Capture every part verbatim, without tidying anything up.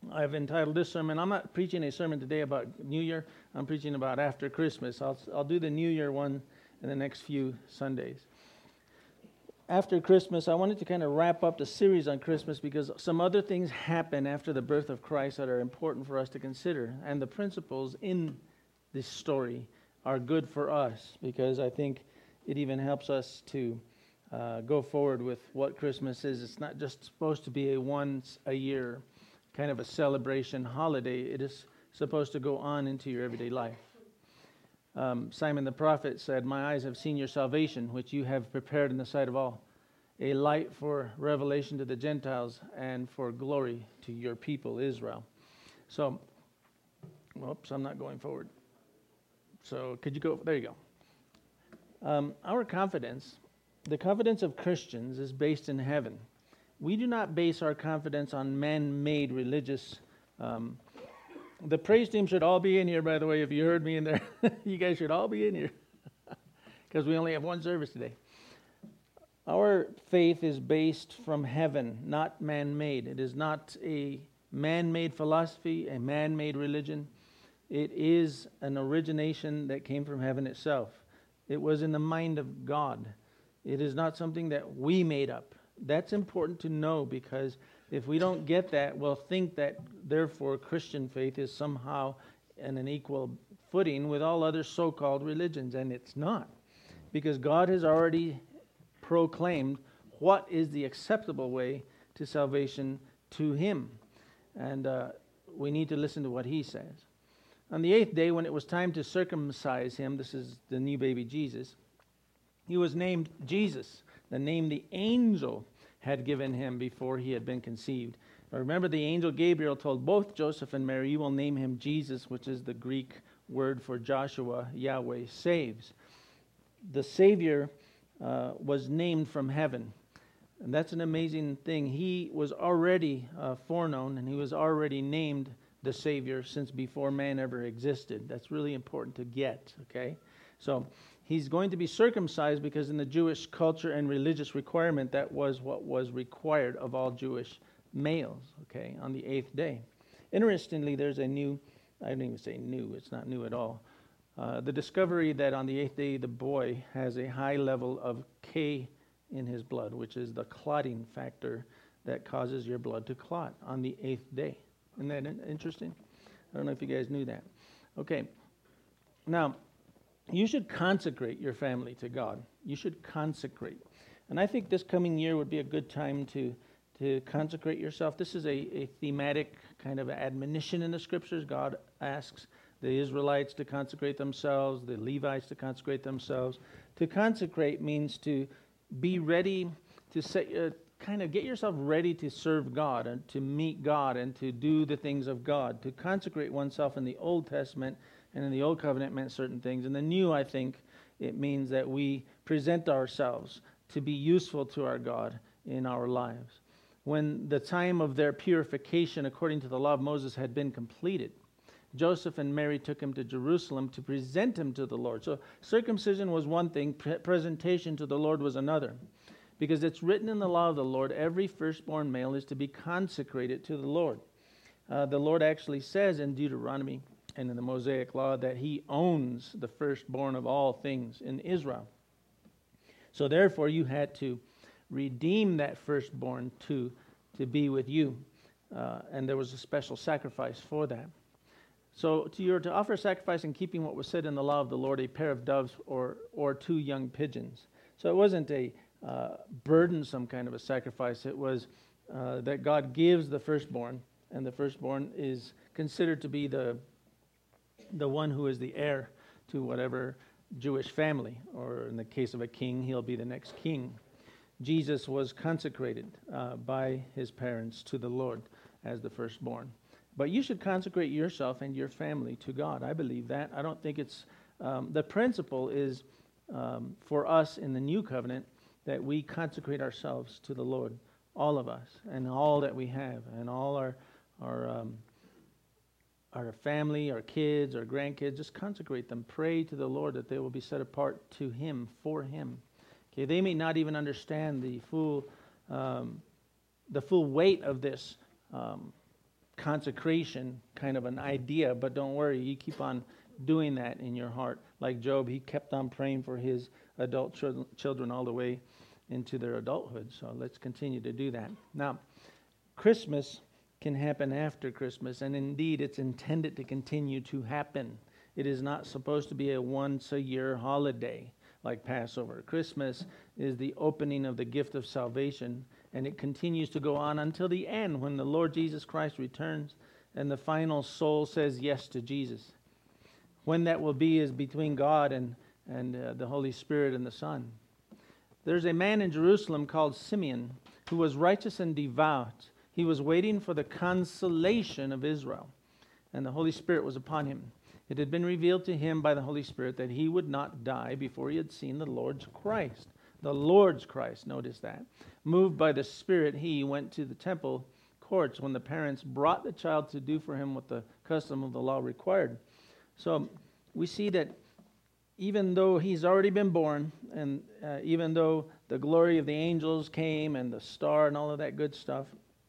I've entitled this sermon, I'm not preaching a sermon today about New Year. I'm preaching about after Christmas. I'll, I'll do the New Year one in the next few Sundays. After Christmas, I wanted to kind of wrap up the series on Christmas because some other things happen after the birth of Christ that are important for us to consider. And the principles in this story are good for us because I think it even helps us to uh, go forward with what Christmas is. It's not just supposed to be a once a year kind of a celebration holiday. It is supposed to go on into your everyday life. Um, Simon the prophet said, "My eyes have seen your salvation, which you have prepared in the sight of all, a light for revelation to the Gentiles and for glory to your people, Israel." So, whoops, I'm not going forward. So, could you go? There you go. Um, our confidence, the confidence of Christians, is based in heaven. We do not base our confidence on man-made religious. Um, the praise team should all be in here, by the way, if you heard me in there. You guys should all be in here because we only have one service today. Our faith is based from heaven, not man-made. It is not a man-made philosophy, a man-made religion. It is an origination that came from heaven itself. It was in the mind of God. It is not something that we made up. That's important to know because if we don't get that, we'll think that therefore Christian faith is somehow in an equal footing with all other so-called religions, and it's not. Because God has already proclaimed what is the acceptable way to salvation to Him. And uh, we need to listen to what He says. On the eighth day, when it was time to circumcise Him, this is the new baby Jesus, He was named Jesus, the name the angel had given Him before He had been conceived. Remember, the angel Gabriel told both Joseph and Mary, "You will name Him Jesus," which is the Greek word for Joshua, Yahweh saves. The Savior uh, was named from heaven. And that's an amazing thing. He was already uh, foreknown, and He was already named the Savior since before man ever existed. That's really important to get, okay? So He's going to be circumcised because in the Jewish culture and religious requirement, that was what was required of all Jewish males, okay, on the eighth day. Interestingly, there's a new, I don't even say new, it's not new at all. Uh, the discovery that on the eighth day, the boy has a high level of K in his blood, which is the clotting factor that causes your blood to clot on the eighth day. Isn't that interesting? I don't know if you guys knew that. Okay, now, you should consecrate your family to God. You should consecrate. And I think this coming year would be a good time to, to consecrate yourself. This is a, a thematic kind of admonition in the Scriptures. God asks the Israelites to consecrate themselves, the Levites to consecrate themselves. To consecrate means to be ready to set, uh, kind of get yourself ready to serve God and to meet God and to do the things of God. To consecrate oneself in the Old Testament and in the Old Covenant meant certain things. In the New, I think, it means that we present ourselves to be useful to our God in our lives. When the time of their purification according to the law of Moses had been completed, Joseph and Mary took him to Jerusalem to present him to the Lord. So circumcision was one thing, pre- presentation to the Lord was another. Because it's written in the law of the Lord, every firstborn male is to be consecrated to the Lord. Uh, the Lord actually says in Deuteronomy and in the Mosaic Law that He owns the firstborn of all things in Israel. So therefore you had to redeem that firstborn to, to be with you. Uh, and there was a special sacrifice for that. So to, your, to offer sacrifice in keeping what was said in the law of the Lord, a pair of doves or, or two young pigeons. So it wasn't a uh, burdensome kind of a sacrifice. It was uh, that God gives the firstborn, and the firstborn is considered to be the the one who is the heir to whatever Jewish family, or in the case of a king, he'll be the next king. Jesus was consecrated uh, by His parents to the Lord as the firstborn. But you should consecrate yourself and your family to God. I believe that. I don't think it's, um, the principle is um, for us in the new covenant that we consecrate ourselves to the Lord, all of us, and all that we have, and all our, our, um, our family, our kids, our grandkids, just consecrate them. Pray to the Lord that they will be set apart to Him, for Him. Okay, they may not even understand the full, um, the full weight of this um, consecration kind of an idea, but don't worry, you keep on doing that in your heart. Like Job, he kept on praying for his adult children, children all the way into their adulthood. So let's continue to do that. Now, Christmas can happen after Christmas, and indeed it's intended to continue to happen. It is not supposed to be a once-a-year holiday like Passover. Christmas is the opening of the gift of salvation, and it continues to go on until the end when the Lord Jesus Christ returns and the final soul says yes to Jesus. When that will be is between God and, and uh, the Holy Spirit and the Son. There's a man in Jerusalem called Simeon who was righteous and devout. He was waiting for the consolation of Israel, and the Holy Spirit was upon him. It had been revealed to him by the Holy Spirit that he would not die before he had seen the Lord's Christ. The Lord's Christ, notice that. Moved by the Spirit, he went to the temple courts when the parents brought the child to do for him what the custom of the law required. So we see that even though he's already been born, and uh, even though the glory of the angels came and the star and all of that good stuff,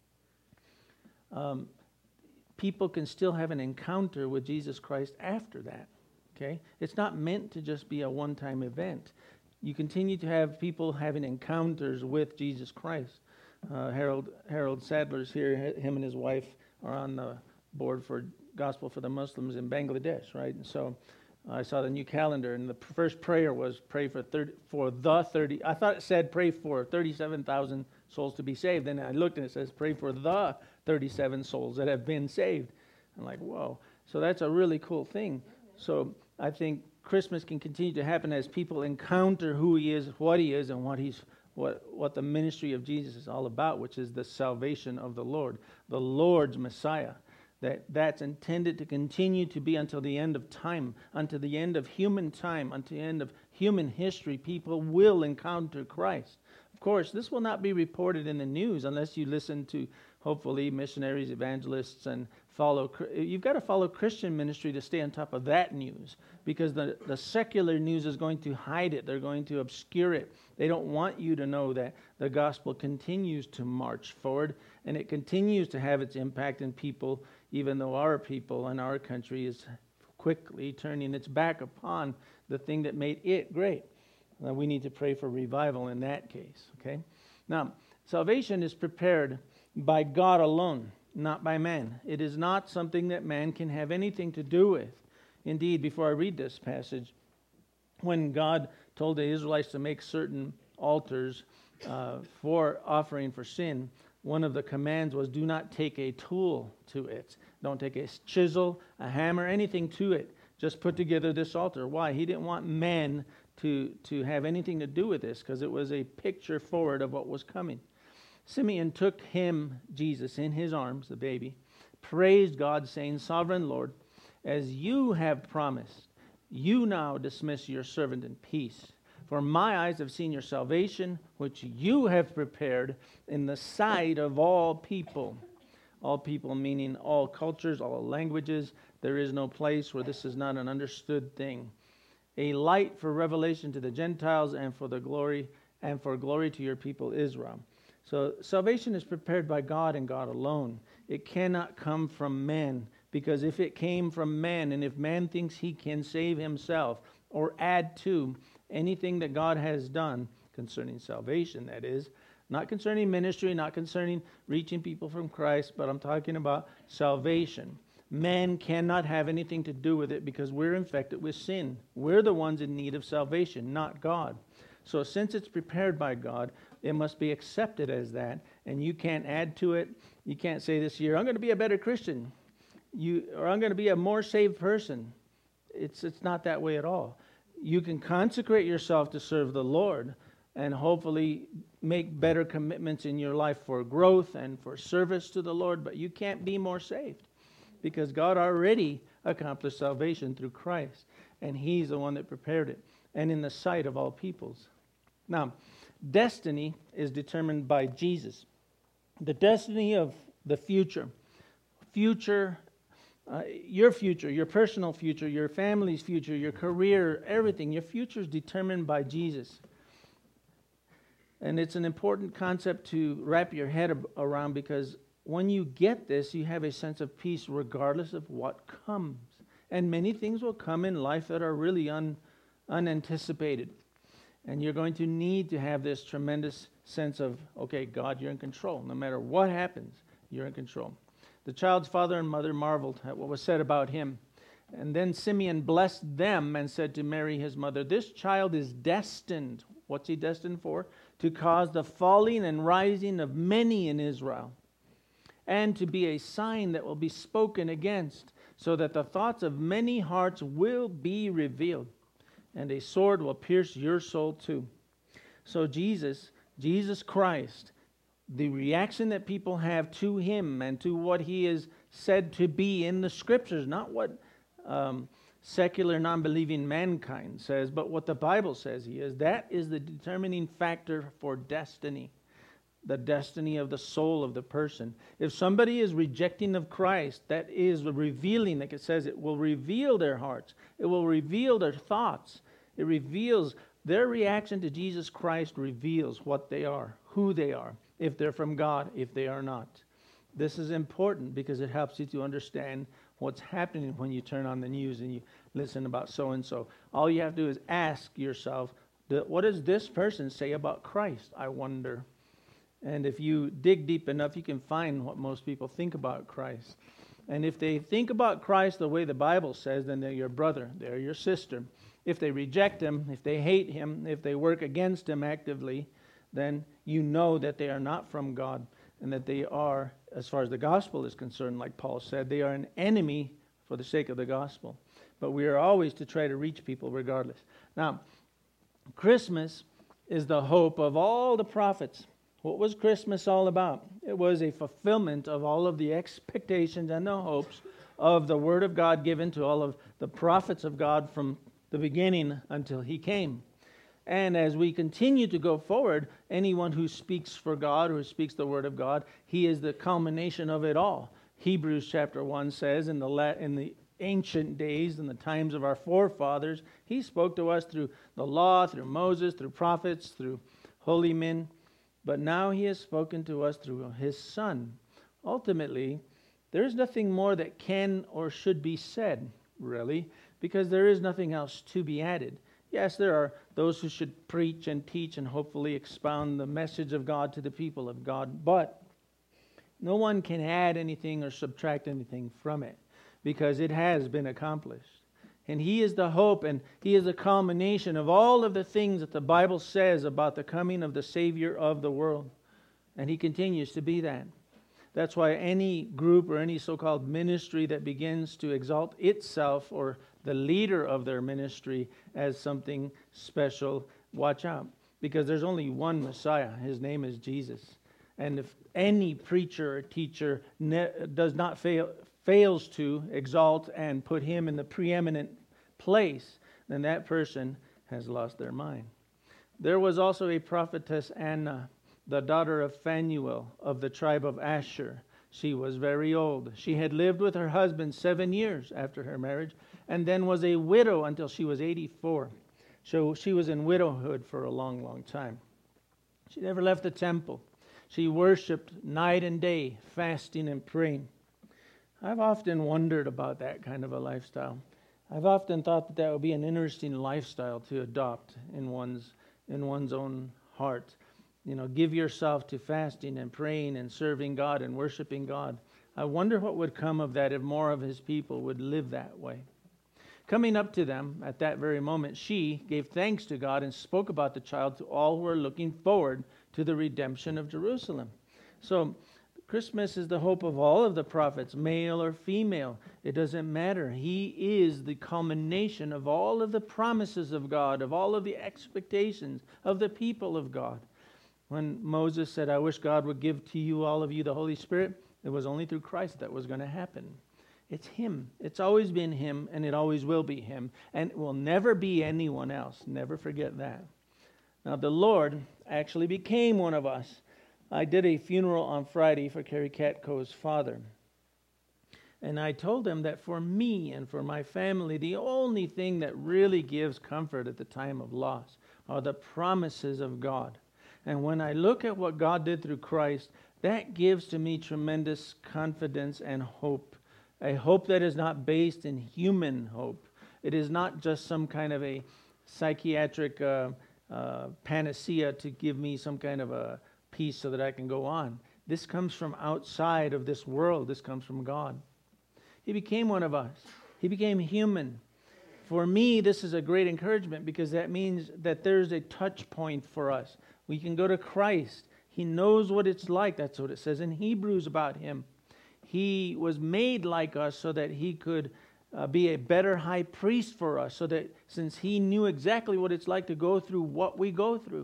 um, people can still have an encounter with Jesus Christ after that. Okay? It's not meant to just be a one-time event. You continue to have people having encounters with Jesus Christ. Uh, Harold Harold Sadler's here. Him and his wife are on the board for Gospel for the Muslims in Bangladesh, right? And so uh, I saw the new calendar, and the first prayer was pray for thirty, for the thirty. I thought it said pray for thirty-seven thousand souls to be saved. Then I looked and it says pray for the thirty-seven souls that have been saved. I'm like, whoa. So that's a really cool thing. So I think Christmas can continue to happen as people encounter who he is, what he is, and what he's what what the ministry of Jesus is all about, which is the salvation of the Lord, the Lord's Messiah. That that's intended to continue to be until the end of time, until the end of human time, until the end of human history. People will encounter Christ. Of course, this will not be reported in the news unless you listen to, hopefully, missionaries, evangelists, and follow. You've got to follow Christian ministry to stay on top of that news, because the, the secular news is going to hide it. They're going to obscure it. They don't want you to know that the gospel continues to march forward, and it continues to have its impact in people, even though our people and our country is quickly turning its back upon the thing that made it great. Uh, we need to pray for revival in that case, okay? Now, salvation is prepared by God alone, not by man. It is not something that man can have anything to do with. Indeed, before I read this passage, when God told the Israelites to make certain altars uh, for offering for sin, one of the commands was, do not take a tool to it. Don't take a chisel, a hammer, anything to it. Just put together this altar. Why? He didn't want men to, to have anything to do with this, because it was a picture forward of what was coming. Simeon took him, Jesus, in his arms, the baby, praised God, saying, Sovereign Lord, as you have promised, you now dismiss your servant in peace. For my eyes have seen your salvation, which you have prepared in the sight of all people. All people meaning all cultures, all languages. There is no place where this is not an understood thing. A light for revelation to the Gentiles and for the glory and for glory to your people Israel. So salvation is prepared by God and God alone. It cannot come from man, because if it came from man, and if man thinks he can save himself or add to anything that God has done concerning salvation, that is, not concerning ministry, not concerning reaching people from Christ, but I'm talking about salvation. Man cannot have anything to do with it, because we're infected with sin. We're the ones in need of salvation, not God. So since it's prepared by God, it must be accepted as that, and you can't add to it. You can't say this year, I'm going to be a better Christian, you, or I'm going to be a more saved person. It's it's not that way at all. You can consecrate yourself to serve the Lord and hopefully make better commitments in your life for growth and for service to the Lord, but you can't be more saved, because God already accomplished salvation through Christ, and He's the one that prepared it, and in the sight of all peoples. Now, destiny is determined by Jesus. The destiny of the future, future, uh, your future, your personal future, your family's future, your career, everything, your future is determined by Jesus. And it's an important concept to wrap your head around, because when you get this, you have a sense of peace regardless of what comes. And many things will come in life that are really un, unanticipated. And you're going to need to have this tremendous sense of, okay, God, you're in control. No matter what happens, you're in control. The child's father and mother marveled at what was said about him. And then Simeon blessed them and said to Mary, his mother, this child is destined. What's he destined for? To cause the falling and rising of many in Israel, and to be a sign that will be spoken against, so that the thoughts of many hearts will be revealed, and a sword will pierce your soul too. So Jesus, Jesus Christ, the reaction that people have to him and to what he is said to be in the scriptures, not what um, secular non-believing mankind says, but what the Bible says he is, that is the determining factor for destiny, the destiny of the soul of the person. If somebody is rejecting of Christ, that is revealing, like it says, it will reveal their hearts. It will reveal their thoughts. It reveals their reaction to Jesus Christ, reveals what they are, who they are, if they're from God, if they are not. This is important because it helps you to understand what's happening when you turn on the news and you listen about so-and-so. All you have to do is ask yourself, what does this person say about Christ, I wonder? And if you dig deep enough, you can find what most people think about Christ. And if they think about Christ the way the Bible says, then they're your brother, they're your sister. If they reject him, if they hate him, if they work against him actively, then you know that they are not from God, and that they are, as far as the gospel is concerned, like Paul said, they are an enemy for the sake of the gospel. But we are always to try to reach people regardless. Now, Christmas is the hope of all the prophets. What was Christmas all about? It was a fulfillment of all of the expectations and the hopes of the Word of God given to all of the prophets of God from the beginning until he came. And as we continue to go forward, anyone who speaks for God, who speaks the Word of God, he is the culmination of it all. Hebrews chapter one says, in the la- in the ancient days, in the times of our forefathers, he spoke to us through the law, through Moses, through prophets, through holy men. But now he has spoken to us through his Son. Ultimately, there is nothing more that can or should be said, really, because there is nothing else to be added. Yes, there are those who should preach and teach and hopefully expound the message of God to the people of God, but no one can add anything or subtract anything from it because it has been accomplished. And he is the hope, and he is the culmination of all of the things that the Bible says about the coming of the Savior of the world. And he continues to be that. That's why any group or any so-called ministry that begins to exalt itself or the leader of their ministry as something special, watch out. Because there's only one Messiah. His name is Jesus. And if any preacher or teacher ne- does not fail, fails to exalt and put him in the preeminent place, then that person has lost their mind. There was also a prophetess Anna, the daughter of Phanuel of the tribe of Asher. She was very old. She had lived with her husband seven years after her marriage, and then was a widow until she was eighty-four. So she was in widowhood for a long, long time. She never left the temple. She worshiped night and day, fasting and praying. I've often wondered about that kind of a lifestyle. I've often thought that that would be an interesting lifestyle to adopt in one's in one's own heart. You know, give yourself to fasting and praying and serving God and worshiping God. I wonder what would come of that if more of his people would live that way. Coming up to them at that very moment, she gave thanks to God and spoke about the child to all who are looking forward to the redemption of Jerusalem. So Christmas is the hope of all of the prophets, male or female. It doesn't matter. He is the culmination of all of the promises of God, of all of the expectations of the people of God. When Moses said, I wish God would give to you, all of you, the Holy Spirit, it was only through Christ that was going to happen. It's him. It's always been him, and it always will be him. And it will never be anyone else. Never forget that. Now, the Lord actually became one of us. I did a funeral on Friday for Carrie Katko's father. And I told him that for me and for my family, the only thing that really gives comfort at the time of loss are the promises of God. And when I look at what God did through Christ, that gives to me tremendous confidence and hope. A hope that is not based in human hope. It is not just some kind of a psychiatric uh, uh, panacea to give me some kind of a peace so that I can go on. This comes from outside of this world. This comes from God. He became one of us. He became human. For me, this is a great encouragement because that means that there's a touch point for us. We can go to Christ. He knows what it's like. That's what it says in Hebrews about him. He was made like us so that he could uh, be a better high priest for us, so that since he knew exactly what it's like to go through what we go through,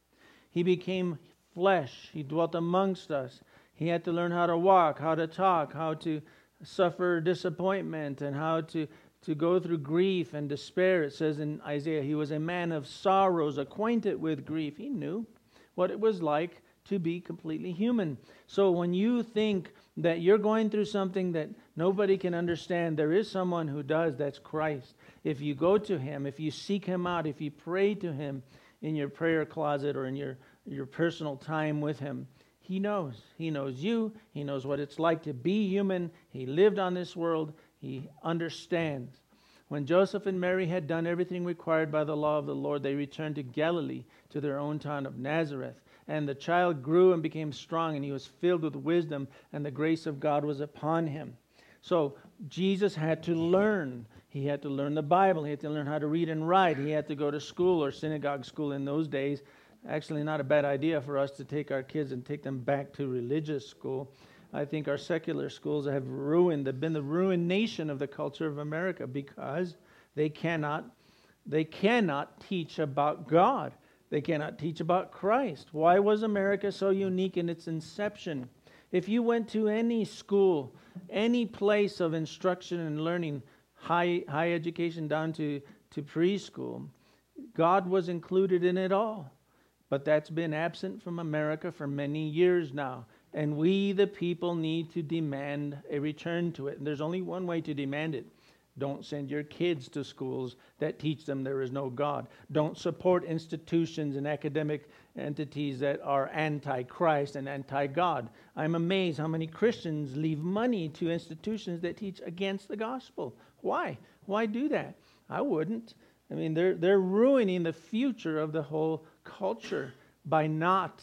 he became flesh. He dwelt amongst us. He had to learn how to walk, how to talk, how to suffer disappointment, and how to, to go through grief and despair. It says in Isaiah, he was a man of sorrows, acquainted with grief. He knew what it was like to be completely human. So when you think that you're going through something that nobody can understand, there is someone who does. That's Christ. If you go to him, if you seek him out, if you pray to him in your prayer closet or in your, your personal time with him, he knows. He knows you. He knows what it's like to be human. He lived on this world. He understands. When Joseph and Mary had done everything required by the law of the Lord, they returned to Galilee, to their own town of Nazareth. And the child grew and became strong, and he was filled with wisdom, and the grace of God was upon him. So Jesus had to learn. He had to learn the Bible. He had to learn how to read and write. He had to go to school or synagogue school in those days. Actually, not a bad idea for us to take our kids and take them back to religious school. I think our secular schools have ruined, they've been the ruination of the culture of America because they cannot, they cannot teach about God. They cannot teach about Christ. Why was America so unique in its inception? If you went to any school, any place of instruction and learning, high high education down to, to preschool, God was included in it all. But that's been absent from America for many years now. And we, the people, need to demand a return to it. And there's only one way to demand it. Don't send your kids to schools that teach them there is no God. Don't support institutions and academic entities that are anti-Christ and anti-God. I'm amazed how many Christians leave money to institutions that teach against the gospel. Why? Why do that? I wouldn't. I mean, they're they're ruining the future of the whole culture by not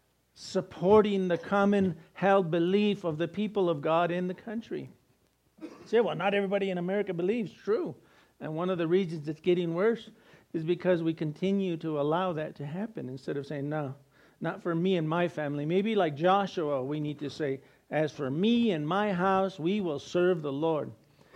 supporting the common held belief of the people of God in the country. Say, well, not everybody in America believes. True. And one of the reasons it's getting worse is because we continue to allow that to happen instead of saying, no, not for me and my family. Maybe like Joshua, we need to say, as for me and my house, we will serve the Lord.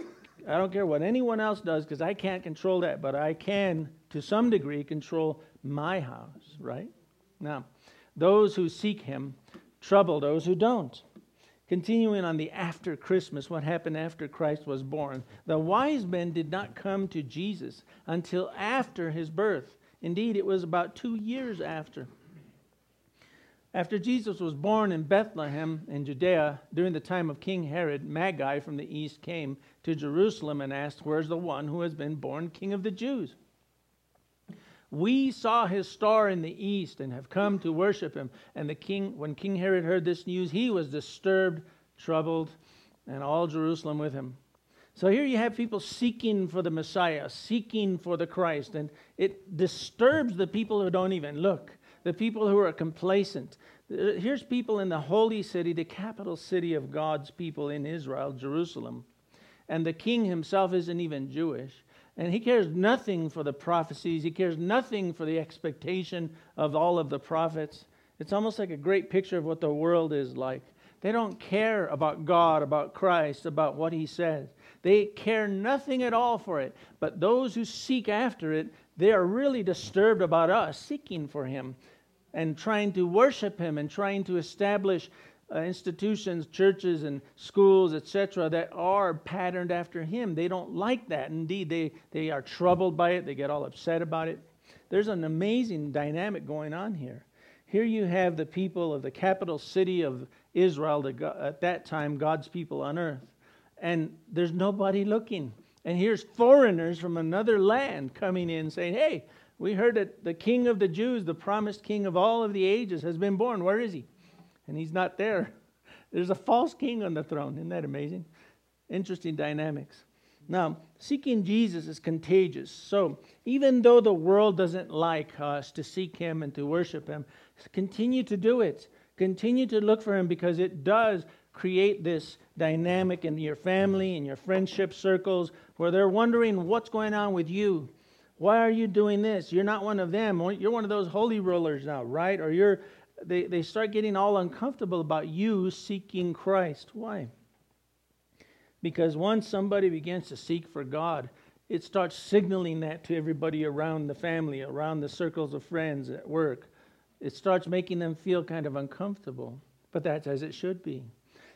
I don't care what anyone else does because I can't control that, but I can, to some degree, control my house, right? Now, those who seek him trouble those who don't. Continuing on the after Christmas, what happened after Christ was born. The wise men did not come to Jesus until after his birth. Indeed, it was about two years after. After Jesus was born in Bethlehem in Judea, during the time of King Herod, Magi from the east came to Jerusalem and asked, "Where's the one who has been born King of the Jews? We saw his star in the east and have come to worship him." And the king, when King Herod heard this news, he was disturbed, troubled, and all Jerusalem with him. So here you have people seeking for the Messiah, seeking for the Christ, and it disturbs the people who don't even look, the people who are complacent. Here's people in the holy city, the capital city of God's people in Israel, Jerusalem, and the king himself isn't even Jewish. And he cares nothing for the prophecies. He cares nothing for the expectation of all of the prophets. It's almost like a great picture of what the world is like. They don't care about God, about Christ, about what he says. They care nothing at all for it. But those who seek after it, they are really disturbed about us seeking for him and trying to worship him and trying to establish Uh, institutions, churches, and schools, et cetera, that are patterned after him. They don't like that. Indeed, they, they are troubled by it. They get all upset about it. There's an amazing dynamic going on here. Here you have the people of the capital city of Israel, the, at that time, God's people on earth. And there's nobody looking. And here's foreigners from another land coming in saying, "Hey, we heard that the King of the Jews, the promised King of all of the ages, has been born. Where is he?" and he's not there. There's a false king on the throne. Isn't that amazing? Interesting dynamics. Now, seeking Jesus is contagious. So, even though the world doesn't like us to seek him and to worship him, continue to do it. Continue to look for him, because it does create this dynamic in your family, in your friendship circles, where they're wondering what's going on with you. Why are you doing this? You're not one of them. You're one of those holy rollers now, right? Or you're they, they start getting all uncomfortable about you seeking Christ. Why? Because once somebody begins to seek for God, it starts signaling that to everybody around the family, around the circles of friends at work. It starts making them feel kind of uncomfortable. But that's as it should be.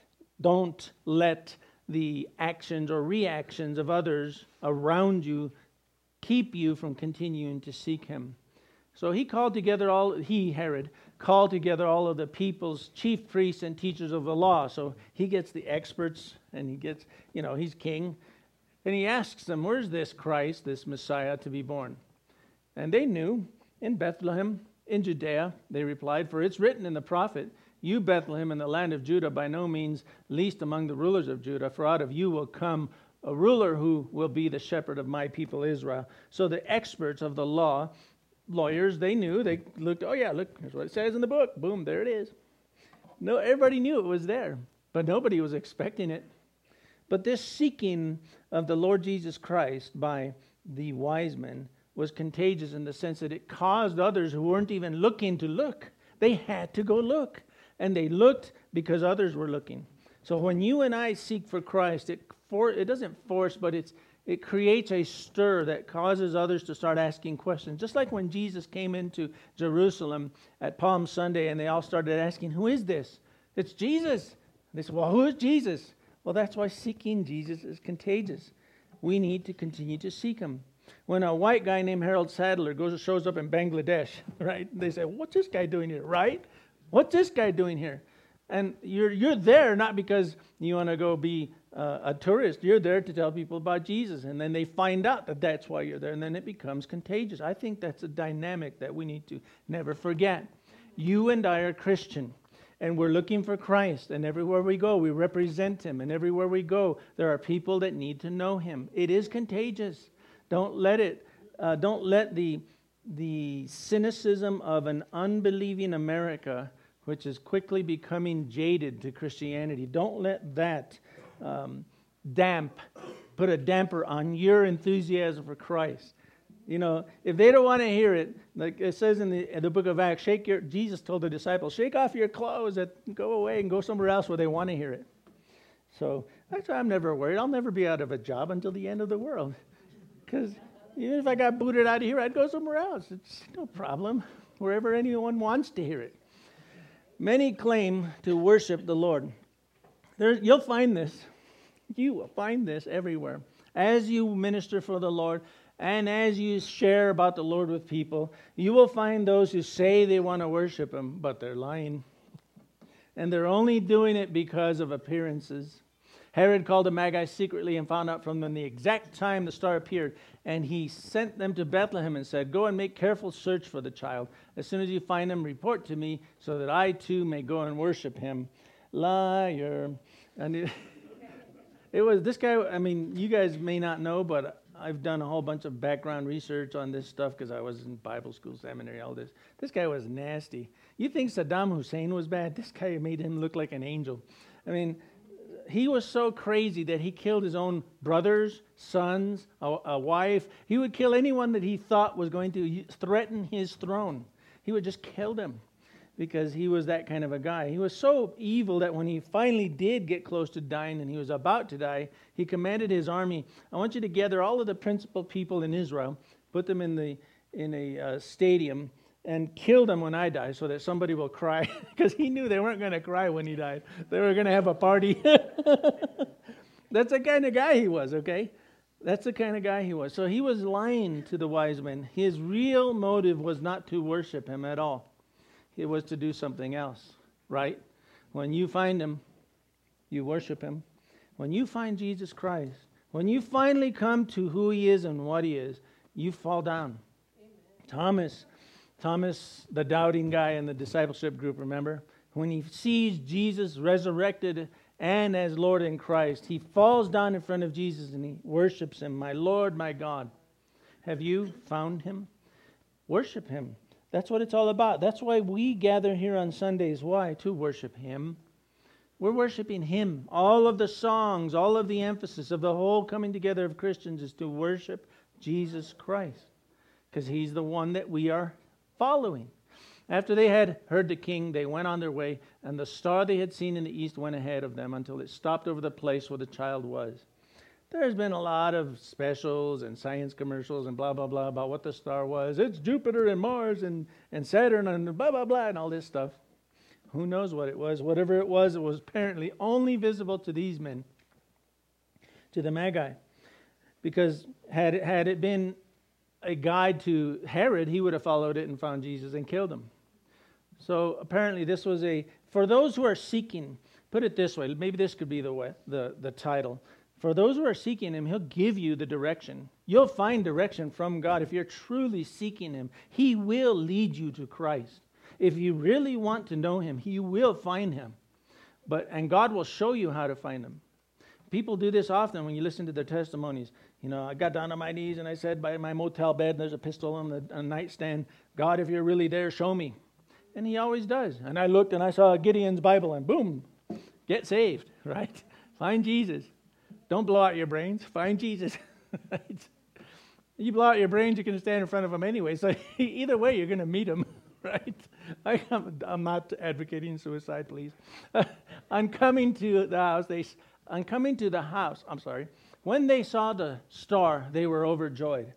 Don't let the actions or reactions of others around you keep you from continuing to seek him. So he called together all, he, Herod, called together all of the people's chief priests and teachers of the law. So he gets the experts, and he gets, you know, he's king. And he asks them, where's this Christ, this Messiah, to be born? And they knew, in Bethlehem, in Judea, they replied, for it's written in the prophet, you, Bethlehem, in the land of Judah, by no means least among the rulers of Judah, for out of you will come a ruler who will be the shepherd of my people Israel. So the experts of the law, lawyers, they knew. They looked, oh yeah, look, here's what it says in the book. Boom, there it is. No, everybody knew it was there, but nobody was expecting it. But this seeking of the Lord Jesus Christ by the wise men was contagious in the sense that it caused others who weren't even looking to look. They had to go look. And they looked because others were looking. So when you and I seek for Christ, it for, it doesn't force, but it's it creates a stir that causes others to start asking questions. Just like when Jesus came into Jerusalem at Palm Sunday, and they all started asking, who is this? It's Jesus. They said, well, who is Jesus? Well, that's why seeking Jesus is contagious. We need to continue to seek him. When a white guy named Harold Sadler goes shows up in Bangladesh, right? They say, what's this guy doing here, right? What's this guy doing here? And you're you're there not because you want to go be uh, a tourist. You're there to tell people about Jesus. And then they find out that that's why you're there. And then it becomes contagious. I think that's a dynamic that we need to never forget. You and I are Christian. And we're looking for Christ. And everywhere we go, we represent him. And everywhere we go, there are people that need to know him. It is contagious. Don't let it, uh, don't let the, the cynicism of an unbelieving America, which is quickly becoming jaded to Christianity, don't let that um, damp, put a damper on your enthusiasm for Christ. You know, if they don't want to hear it, like it says in the, in the book of Acts, shake your, Jesus told the disciples, shake off your clothes and go away and go somewhere else where they want to hear it. So that's why I'm never worried. I'll never be out of a job until the end of the world. Because even if I got booted out of here, I'd go somewhere else. It's no problem, wherever anyone wants to hear it. Many claim to worship the Lord. There, you'll find this. You will find this everywhere. As you minister for the Lord and as you share about the Lord with people, you will find those who say they want to worship him, but they're lying. And they're only doing it because of appearances. Herod called the Magi secretly and found out from them the exact time the star appeared. And he sent them to Bethlehem and said, go and make careful search for the child. As soon as you find him, report to me so that I too may go and worship him. Liar. And it, it was this guy, I mean, you guys may not know, but I've done a whole bunch of background research on this stuff because I was in Bible school, seminary, all this. This guy was nasty. You think Saddam Hussein was bad? This guy made him look like an angel. I mean, he was so crazy that he killed his own brothers, sons, a, a wife. He would kill anyone that he thought was going to threaten his throne. He would just kill them because he was that kind of a guy. He was so evil that when he finally did get close to dying and he was about to die, he commanded his army, I want you to gather all of the principal people in Israel, put them in the in a uh, stadium, and kill them when I die so that somebody will cry. Because he knew they weren't going to cry when he died. They were going to have a party. That's the kind of guy he was, okay? That's the kind of guy he was. So he was lying to the wise men. His real motive was not to worship him at all. It was to do something else, right? When you find him, you worship him. When you find Jesus Christ, when you finally come to who he is and what he is, you fall down. Amen. Thomas... Thomas, the doubting guy in the discipleship group, remember? when he sees Jesus resurrected and as Lord in Christ, he falls down in front of Jesus and he worships him, my Lord, my God. Have you found him? Worship him. That's what it's all about. That's why we gather here on Sundays. Why? To worship him. We're worshiping him. All of the songs, all of the emphasis of the whole coming together of Christians is to worship Jesus Christ, because he's the one that we are following. After they had heard the king, they went on their way, and the star they had seen in the east went ahead of them until it stopped over the place where the child was. There's been a lot of specials and science commercials and blah, blah, blah about what the star was. It's Jupiter and Mars and, and Saturn and blah, blah, blah and all this stuff. Who knows what it was? Whatever it was, it was apparently only visible to these men, to the Magi. Because had it, had it been a guide to Herod, he would have followed it and found Jesus and killed him. So apparently this was a, for those who are seeking, put it this way, maybe this could be the way, the, the title. For those who are seeking him, he'll give you the direction. You'll find direction from God if you're truly seeking him. He will lead you to Christ. If you really want to know him, you will find him. But and God will show you how to find him. People do this often when you listen to their testimonies. You know, I got down on my knees and I said by my motel bed, there's a pistol on the on nightstand. God, if you're really there, show me. And he always does. And I looked and I saw Gideon's Bible and boom, get saved, right? Find Jesus. Don't blow out your brains. Find Jesus. Right? You blow out your brains, you can stand in front of him anyway. So either way, you're going to meet him, right? I, I'm not advocating suicide, please. On coming to the house, they, on coming to the house, I'm sorry, when they saw the star, they were overjoyed.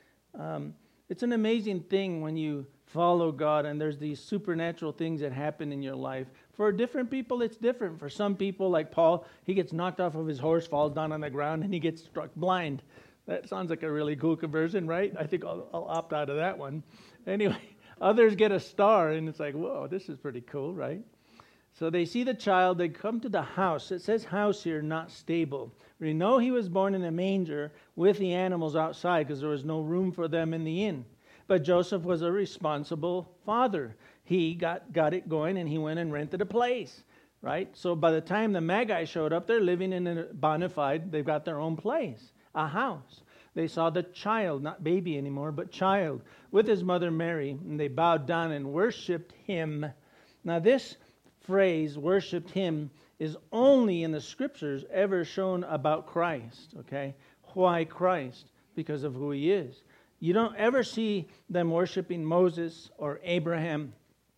Um, it's an amazing thing when you follow God and there's these supernatural things that happen in your life. For different people, it's different. For some people, like Paul, he gets knocked off of his horse, falls down on the ground, and he gets struck blind. That sounds like a really cool conversion, right? I think I'll, I'll opt out of that one. Anyway, others get a star, and it's like, whoa, this is pretty cool, right? So they see the child, they come to the house. It says house here, not stable. We know he was born in a manger with the animals outside because there was no room for them in the inn. But Joseph was a responsible father. He got, got it going and he went and rented a place, right? So by the time the Magi showed up, they're living in a bona fide, they've got their own place, a house. They saw the child, not baby anymore, but child, with his mother Mary, and they bowed down and worshipped him. Now this phrase, worshipped him, is only in the scriptures ever shown about Christ, okay? Why Christ? Because of who he is. You don't ever see them worshiping Moses or Abraham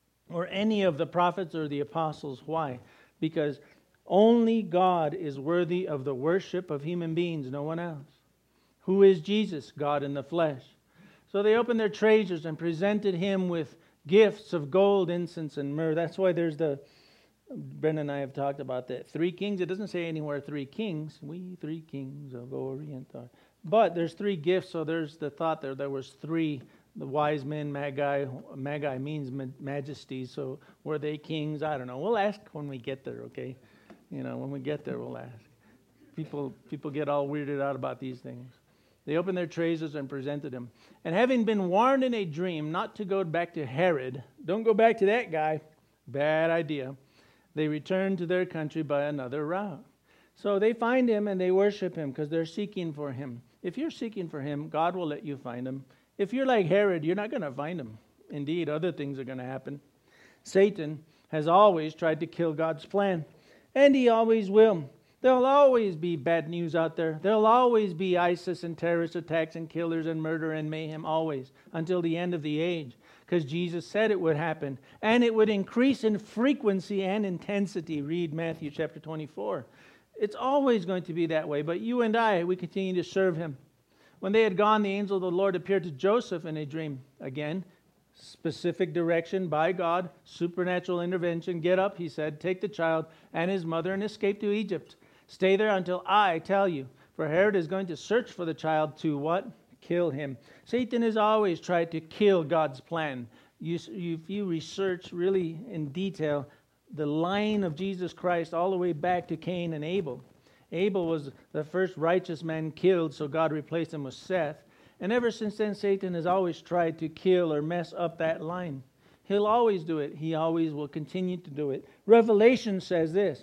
or any of the prophets or the apostles. Why? Because only God is worthy of the worship of human beings, no one else. Who is Jesus? God in the flesh. So they opened their treasures and presented him with gifts of gold, incense, and myrrh. That's why there's the, Brendan and I have talked about that. Three kings. It doesn't say anywhere three kings. We three kings of Orient are. But there's three gifts, so there's the thought there. There was three, the wise men, magi. Magi means majesty, so were they kings? I don't know. We'll ask when we get there, okay? You know, when we get there, we'll ask. People, people get all weirded out about these things. They opened their treasures and presented him. And having been warned in a dream not to go back to Herod, don't go back to that guy, bad idea, they returned to their country by another route. So they find him and they worship him because they're seeking for him. If you're seeking for him, God will let you find him. If you're like Herod, you're not going to find him. Indeed, other things are going to happen. Satan has always tried to kill God's plan, and he always will. There'll always be bad news out there. There'll always be ISIS and terrorist attacks and killers and murder and mayhem, always, until the end of the age. Because Jesus said it would happen. And it would increase in frequency and intensity. Read Matthew chapter twenty-four. It's always going to be that way. But you and I, we continue to serve him. When they had gone, the angel of the Lord appeared to Joseph in a dream. Again, specific direction by God, supernatural intervention. Get up, he said, take the child and his mother and escape to Egypt. Stay there until I tell you. For Herod is going to search for the child to what? Kill him. Satan has always tried to kill God's plan. You, you, if you research really in detail the line of Jesus Christ all the way back to Cain and Abel. Abel was the first righteous man killed, so God replaced him with Seth. And ever since then, Satan has always tried to kill or mess up that line. He'll always do it. He always will continue to do it. Revelation says this,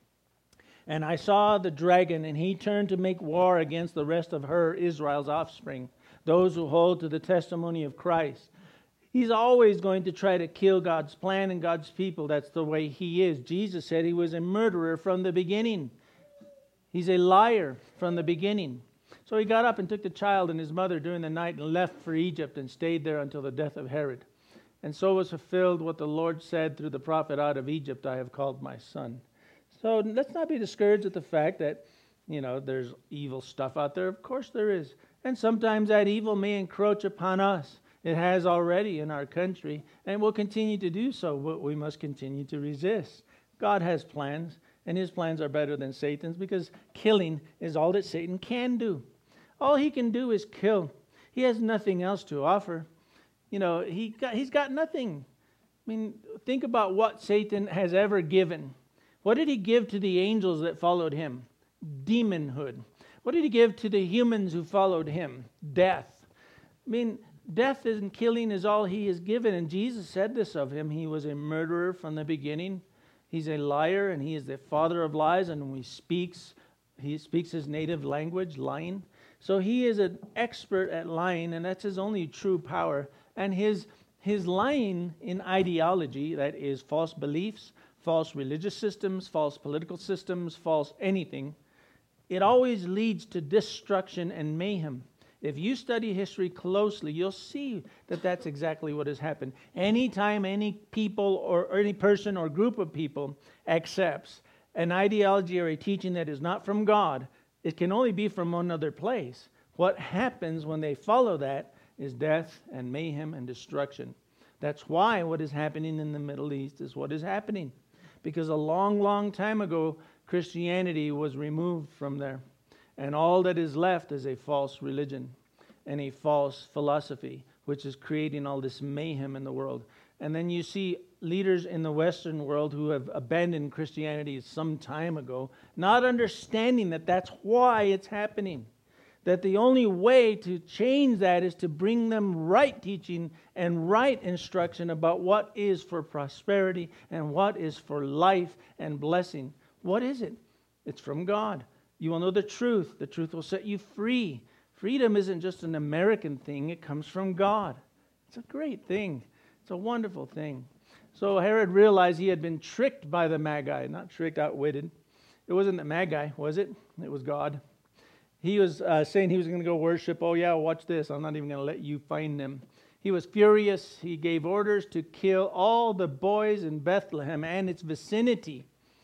"And I saw the dragon, and he turned to make war against the rest of her, Israel's offspring, those who hold to the testimony of Christ." He's always going to try to kill God's plan and God's people. That's the way he is. Jesus said he was a murderer from the beginning. He's a liar from the beginning. So he got up and took the child and his mother during the night and left for Egypt and stayed there until the death of Herod. And so was fulfilled what the Lord said through the prophet, "Out of Egypt I have called my son." So let's not be discouraged at the fact that, you know, there's evil stuff out there. Of course there is. And sometimes that evil may encroach upon us. It has already in our country and will continue to do so, but we must continue to resist. God has plans, and his plans are better than Satan's, because killing is all that Satan can do. All he can do is kill. He has nothing else to offer. You know, he got, he's got nothing. I mean, think about what Satan has ever given. What did he give to the angels that followed him? Demonhood. What did he give to the humans who followed him? Death. I mean, death and killing is all he has given. And Jesus said this of him. He was a murderer from the beginning. He's a liar, and he is the father of lies. And when he speaks, he speaks his native language, lying. So he is an expert at lying, and that's his only true power. And his his lying in ideology, that is false beliefs, false religious systems, false political systems, false anything, it always leads to destruction and mayhem. If you study history closely, you'll see that that's exactly what has happened. Anytime any people or any person or group of people accepts an ideology or a teaching that is not from God, it can only be from another place. What happens when they follow that is death and mayhem and destruction. That's why what is happening in the Middle East is what is happening. Because a long, long time ago, Christianity was removed from there. And all that is left is a false religion and a false philosophy, which is creating all this mayhem in the world. And then you see leaders in the Western world who have abandoned Christianity some time ago, not understanding that that's why it's happening. That the only way to change that is to bring them right teaching and right instruction about what is for prosperity and what is for life and blessing. What is it? It's from God. You will know the truth. The truth will set you free. Freedom isn't just an American thing. It comes from God. It's a great thing. It's a wonderful thing. So Herod realized he had been tricked by the Magi. Not tricked, outwitted. It wasn't the Magi, was it? It was God. He was uh, saying he was going to go worship. Oh yeah, watch this. I'm not even going to let you find them. He was furious. He gave orders to kill all the boys in Bethlehem and its vicinity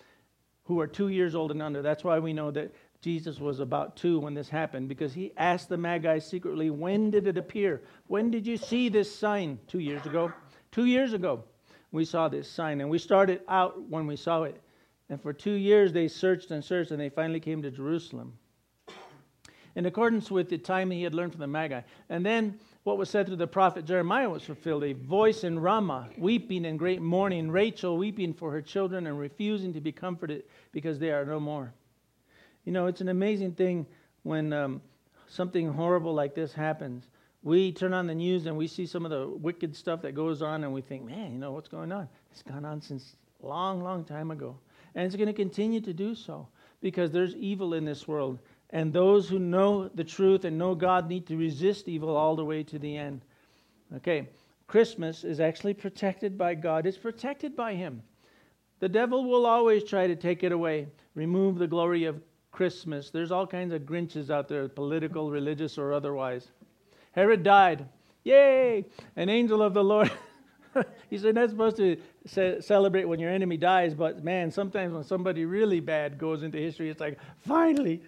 who are two years old and under. That's why we know that Jesus was about two when this happened, because he asked the Magi secretly, when did it appear? When did you see this sign? Two years ago. Two years ago, we saw this sign, and we started out when we saw it. And for two years, they searched and searched, and they finally came to Jerusalem, in accordance with the time he had learned from the Magi. And then what was said through the prophet Jeremiah was fulfilled. A voice in Ramah, weeping in great mourning, Rachel weeping for her children and refusing to be comforted because they are no more. You know, it's an amazing thing when um, something horrible like this happens. We turn on the news and we see some of the wicked stuff that goes on, and we think, man, you know, what's going on? It's gone on since a long, long time ago. And it's going to continue to do so because there's evil in this world. And those who know the truth and know God need to resist evil all the way to the end. Okay, Christmas is actually protected by God. It's protected by Him. The devil will always try to take it away, remove the glory of Christmas. There's all kinds of Grinches out there, political, religious, or otherwise. Herod died. Yay! An angel of the Lord. You said not supposed to ce- celebrate when your enemy dies, but man, sometimes when somebody really bad goes into history, it's like, finally.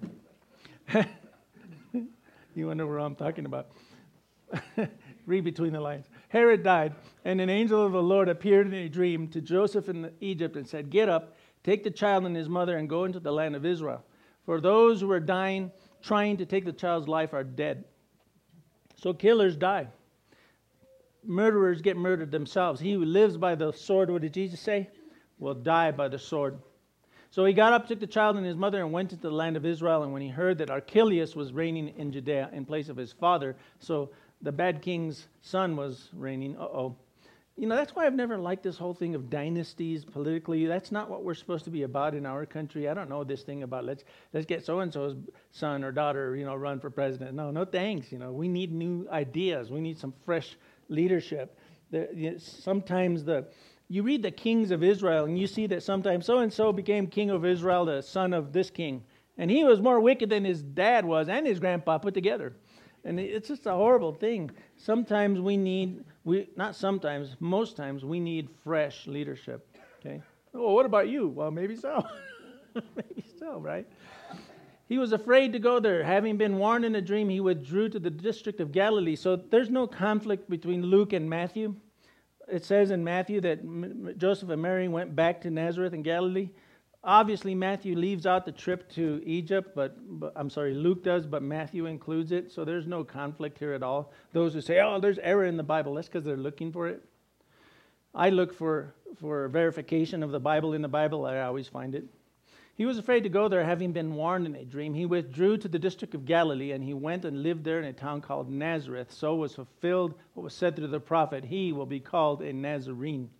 You wonder what I'm talking about. Read between the lines. Herod died, and an angel of the Lord appeared in a dream to Joseph in Egypt and said, "Get up, take the child and his mother and go into the land of Israel. For those who are dying, trying to take the child's life are dead." So killers die. Murderers get murdered themselves. He who lives by the sword, what did Jesus say? Will die by the sword. So he got up, took the child and his mother, and went into the land of Israel. And when he heard that Archelaus was reigning in Judea in place of his father, so the bad king's son was reigning, uh-oh, You know, that's why I've never liked this whole thing of dynasties politically. That's not what we're supposed to be about in our country. I don't know this thing about let's let's get so-and-so's son or daughter, you know, run for president. No, no thanks. You know, we need new ideas. We need some fresh leadership. The, you know, sometimes the you read the kings of Israel and you see that sometimes so-and-so became king of Israel, the son of this king. And he was more wicked than his dad was and his grandpa put together. And it's just a horrible thing. Sometimes we need, we not sometimes, most times we need fresh leadership. Okay. Oh, what about you? Well, maybe so. Maybe so, right? He was afraid to go there. Having been warned in a dream, he withdrew to the district of Galilee. So there's no conflict between Luke and Matthew. It says in Matthew that Joseph and Mary went back to Nazareth in Galilee. Obviously, Matthew leaves out the trip to Egypt, but, but I'm sorry, Luke does, but Matthew includes it. So there's no conflict here at all. Those who say, oh, there's error in the Bible, that's because they're looking for it. I look for, for verification of the Bible in the Bible. I always find it. He was afraid to go there, having been warned in a dream. He withdrew to the district of Galilee, and he went and lived there in a town called Nazareth. So was fulfilled what was said through the prophet, he will be called a Nazarene.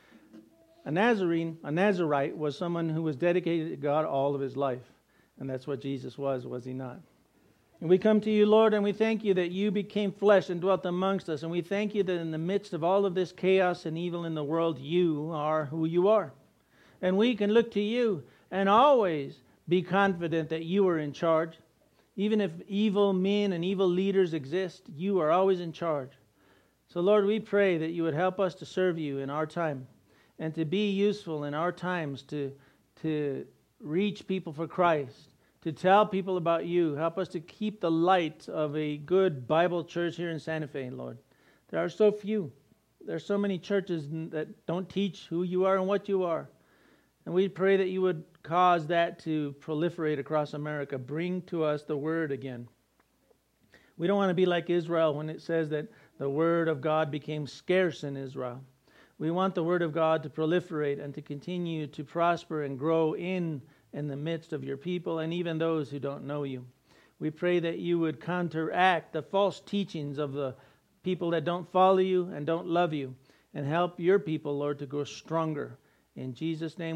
A Nazarene, a Nazarite, was someone who was dedicated to God all of his life. And that's what Jesus was, was he not? And we come to you, Lord, and we thank you that you became flesh and dwelt amongst us. And we thank you that in the midst of all of this chaos and evil in the world, you are who you are. And we can look to you and always be confident that you are in charge. Even if evil men and evil leaders exist, you are always in charge. So, Lord, we pray that you would help us to serve you in our time, and to be useful in our times to, to reach people for Christ, to tell people about you. Help us to keep the light of a good Bible church here in Santa Fe, Lord. There are so few. There are so many churches that don't teach who you are and what you are. And we pray that you would cause that to proliferate across America. Bring to us the Word again. We don't want to be like Israel when it says that the Word of God became scarce in Israel. We want the Word of God to proliferate and to continue to prosper and grow in, in the midst of your people and even those who don't know you. We pray that you would counteract the false teachings of the people that don't follow you and don't love you, and help your people, Lord, to grow stronger. In Jesus' name.